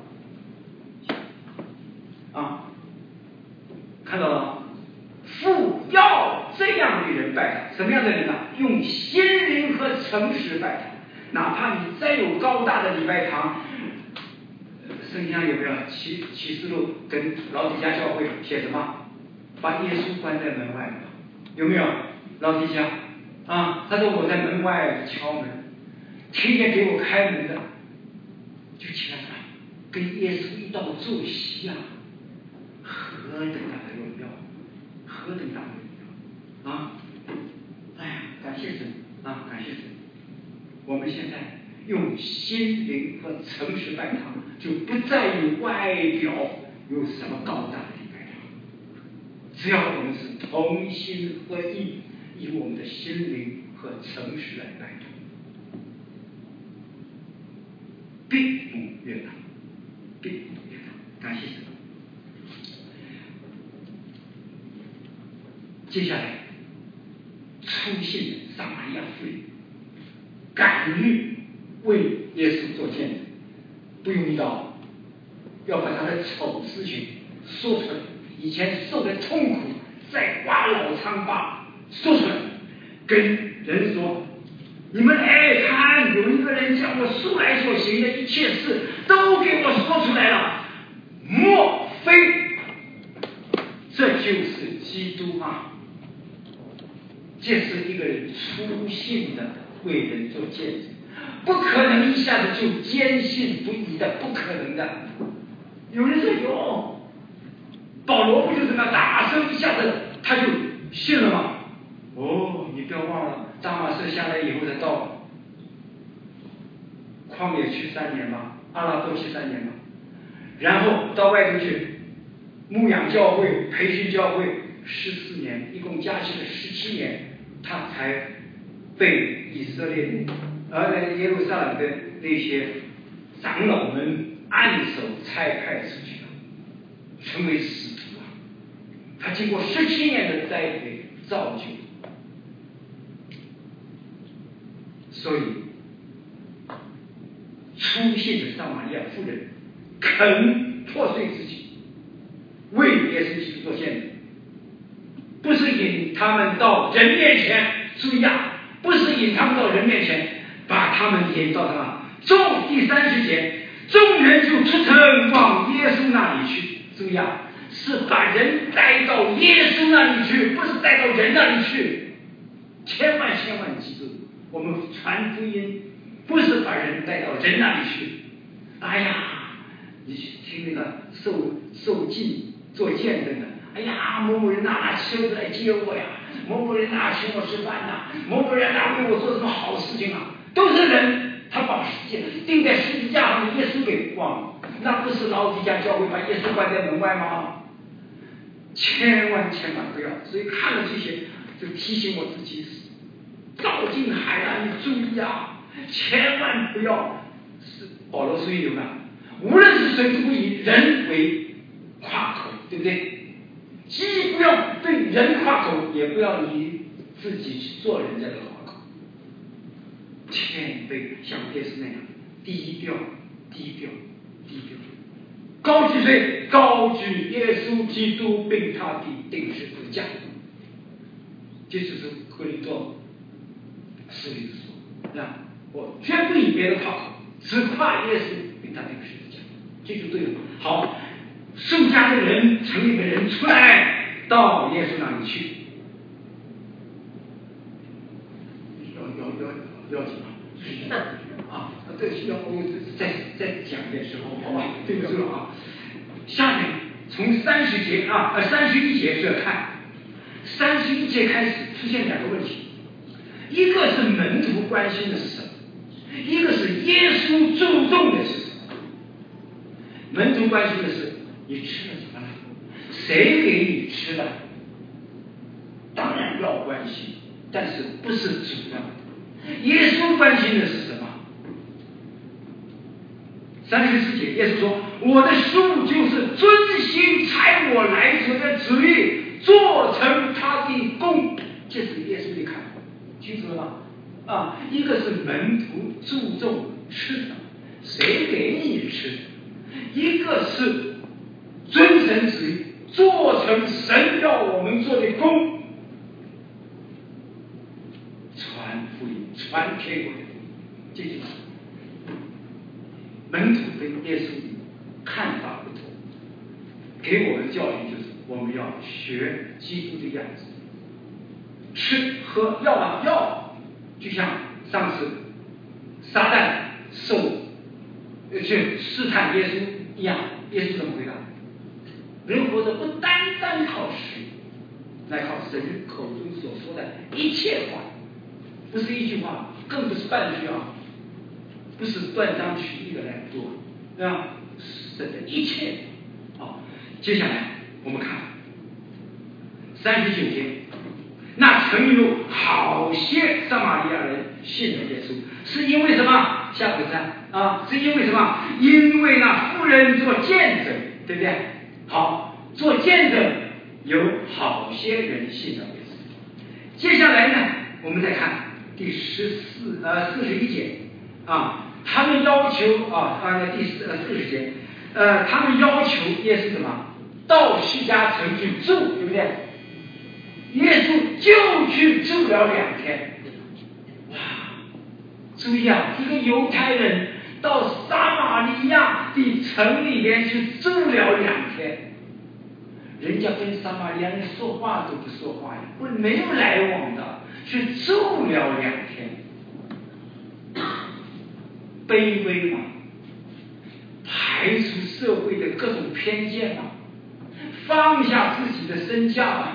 看到了，父要这样的人拜他，什么样的人呢？用心灵和诚实拜他。哪怕你再有高大的礼拜堂，圣经上有没有启示录跟老底嘉教会写什么？把耶稣关在门外，有没有？老底嘉他说我在门外敲门，听见给我开门的就起来了，跟耶稣一道坐席何等大的荣耀，何等大的荣耀感谢神感谢神！我们现在用心灵和诚实拜他，就不在于外表有什么高大的礼拜堂，只要我们是同心合意，以我们的心灵和诚实来拜他，必蒙悦纳，必蒙悦纳。感谢神！接下来，出现的撒玛利亚妇人敢于为耶稣做见证，不用到要把他的丑事情说出来，以前受的痛苦在刮老疮疤说出来，跟人说，你们来看，有一个人将我素来所行的一切事都给我说出来了，莫非这就是基督吗？这是一个人粗信的为人做见证，不可能一下子就坚信不疑的，不可能的。有人说有，保罗不就是那大声一下子他就信了吗？你不要忘了，大马士下来以后才到旷野去3年吧，阿拉多去3年吧，然后到外头去牧养教会、培训教会14年，一共加起来17年。他才被以色列耶路撒冷的那些长老们按手差派出去了，成为使徒他经过17年的栽培造就，所以出现的撒玛利亚妇人肯破碎自己，为耶稣基督做见证。不是引他们到人面前，注意不是引他们到人面前，把他们引到什么？第30节，众人就出城往耶稣那里去。注意是把人带到耶稣那里去，不是带到人那里去。千万记住，我们传福音不是把人带到人那里去。你去听那个受浸做见证的。某某人拿车子来接我呀，某某人请我吃饭某某人为我做什么好事情都是人，他把世界钉在十字架上的耶稣给忘了，那不是老底嘉教会把耶稣关在门外吗？千万不要！所以看了这些，就提醒我自己，照进海南，你注意千万不要是保罗书有无论是谁都不以人为夸口，对不对？既不要对人夸口，也不要以自己去做人家的夸口，谦卑像耶稣那样低调，高举谁？高举耶稣基督并他的钉十字架。这就是哥林多书里说，我绝不以别的夸口，只夸耶稣并他钉十字架，这就对了。好，剩下的人城里的人出来到耶稣那里去。要紧啊！这要我再讲一遍时候，好吧？对不住啊。下面从31节是要看，31节开始出现两个问题，一个是门徒关心的是什么，一个是耶稣注重的是什么。门徒关心的是你吃了什么了，谁给你吃的，当然要关心，但是不是主要。耶稣关心的是什么？34节，耶稣说：“我的书就是遵行差我来者的旨意，做成他的功。”这是耶稣的看法，清楚了吗？啊，一个是门徒注重吃什么，谁给你吃；一个是遵神旨意，做成神要我们做的功。传福音，传天国的福音，这就是门徒跟耶稣看法不同，给我们的教训就是我们要学基督的样子，吃喝要，就像上次撒旦去试探耶稣一样，耶稣怎么回答？人活着不单单靠食，乃靠神口中所说的一切话，不是一句话，更不是半句啊，不是断章取义的来做，对吧？神的一切。好，接下来我们看39节，那曾有好些撒玛利亚人信了耶稣，是因为什么？下个3啊，是因为什么？因为那妇人做见证，对不对？好，做见证有好些人信了耶稣。接下来呢，我们再看第41节啊，他们要求第40节，他们要求耶稣什么？到叙加城去住，对不对？耶稣就去住了2天。哇，注意啊，一个犹太人到撒玛利亚的城里面去住了2天，人家跟撒玛利亚人说话都不说话呀，没有来往的，去住了2天。卑微嘛，排除社会的各种偏见嘛，放下自己的身价嘛，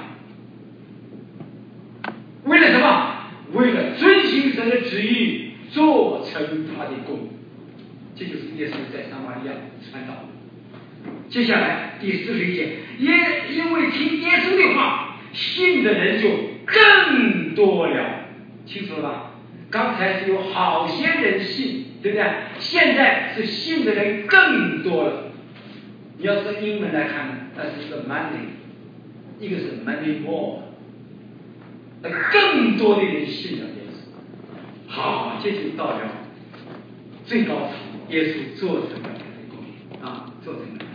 为了什么？为了遵行神的旨意，做成他的功。这就是耶稣在撒玛利亚传道。接下来第41节，因为听耶稣的话，信的人就更多了，清楚了吧？刚才是有好些人信，对不对？现在是信的人更多了。你要是英文来看呢，那是一个 money， 一个是 money more， 更多的人信了耶稣。好，这就到了最高潮，耶稣做成了做成了。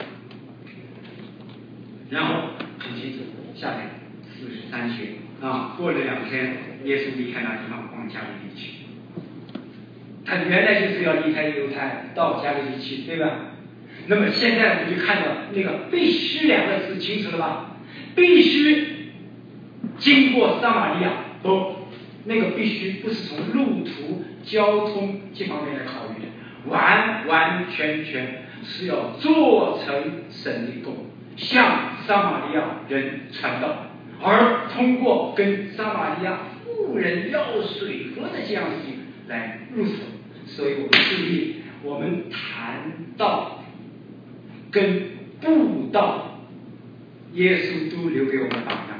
然后很清楚，下面43节过了2天，耶稣离开那地方，往加利利去。他原来就是要离开犹太到加利利去，对吧？那么现在我们就看到那个必须2个字，清楚了吧？必须经过撒玛利亚，那个必须不是从路途交通这方面来考虑的，完完全全是要做成神的功，向撒玛利亚人传道，而通过跟撒玛利亚妇人要水喝的这样事情来入手。所以我们注意，我们谈道跟布道，耶稣都留给我们榜样，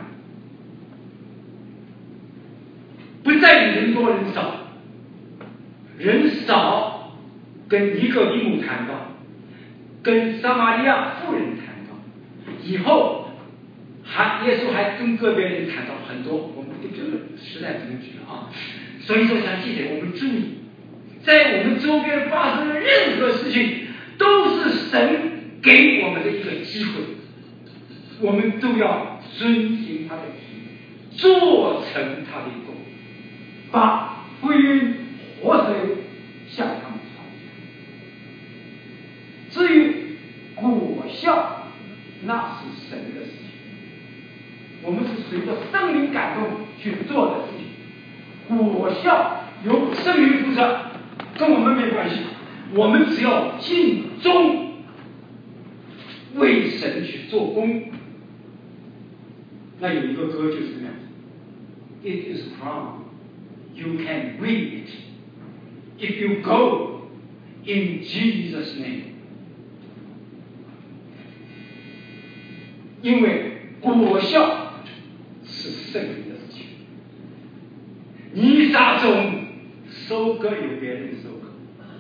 不在于人多人少，人少跟尼哥底母谈道，跟撒玛利亚妇人谈道，以后耶稣还跟个别人谈到很多，我们这个实在不能举了啊。所以说想记得我们注意，在我们周边发生的任何事情，都是神给我们的一个机会，我们都要遵行他的旨意，做成他的功，把福音活水向他们传。至于果效，那是神的事情。 我们是随着圣灵感动去做的事情。果效由圣灵负责，跟我们没关系，我们只要尽忠，为神去做工。那有一个歌就是这样子 ，It is from you can win it if you go in Jesus' name。因为果效是圣灵的事情，你撒种，收割有别人收割。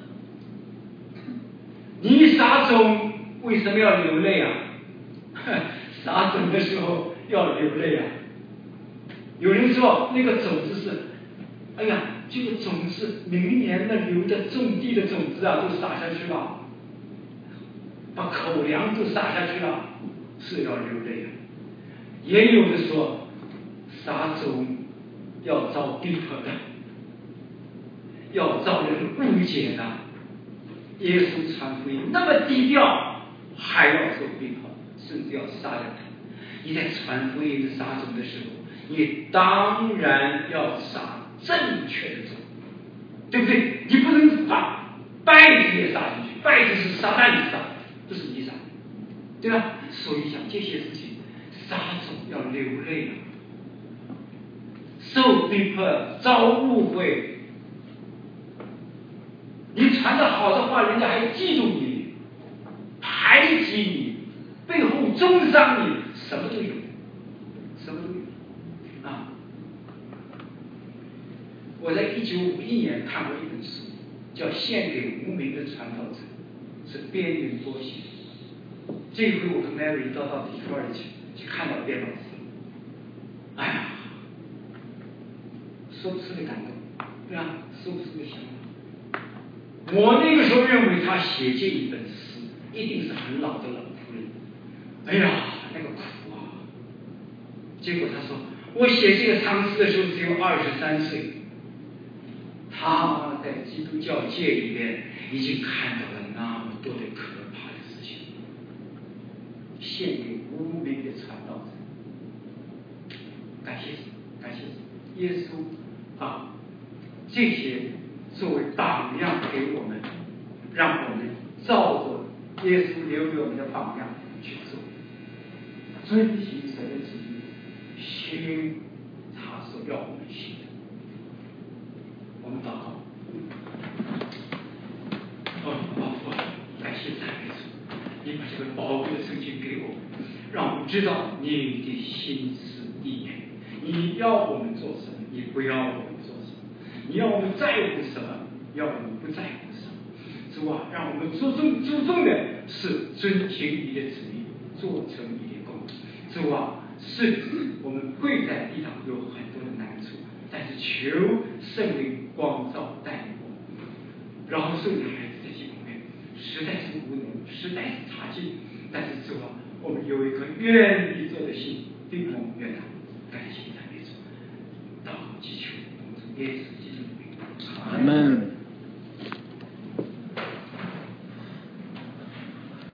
你撒种为什么要流泪啊？撒种的时候要流泪啊！有人说那个种子是，哎呀，这个种子明年的留的种地的种子啊，都撒下去了，把口粮都撒下去了，是要流泪啊。也有的说，撒种要遭逼迫的，要遭人误解的。耶稣传福音那么低调，还要受逼迫，甚至要杀了他。你在传福音的撒种的时候，你当然要撒正确的种，对不对？你不能把稗子也撒进去，稗子是撒旦撒，不是你撒，对吧？所以像这些事情，撒种要流泪了，受逼迫、遭误会。你传的好的话，人家还嫉妒你、排挤你、背后中伤你，什么都有，什么都有啊！我在1951年看过一本书，叫《献给无名的传道者》，是边缘波写。这回我跟 Mary 到底特尔去看到边老师，哎呀，说不出的感动，对吧？说不出的想法。我那个时候认为他写这一本诗一定是很老的老夫人，哎呀，那个苦啊！结果他说，我写这个长诗的时候只有23岁，他在基督教界里面已经看到了那么多的可怕的事情，献给无名的传道者。感谢主，感谢主，耶稣啊，这些作为榜样给我们，让我们照着耶稣留给我们的榜样去做，遵行神的旨意，行他所要我们行的。我们祷告。感谢赞美主，你把这个宝贵的圣经给我们，让我们知道你的心思意念，你要我们做什么，你不要我们做什么，你要我们在乎什么，要我们不在乎什么。主啊，让我们注重的是遵行你的旨意，做成你的工。主啊，是我们跪在地上有很多的难处，但是求圣灵光照带领我们，饶恕你孩子的这方面实在是无能，实在是差劲。但是主啊，我们有一颗愿意做的心，并能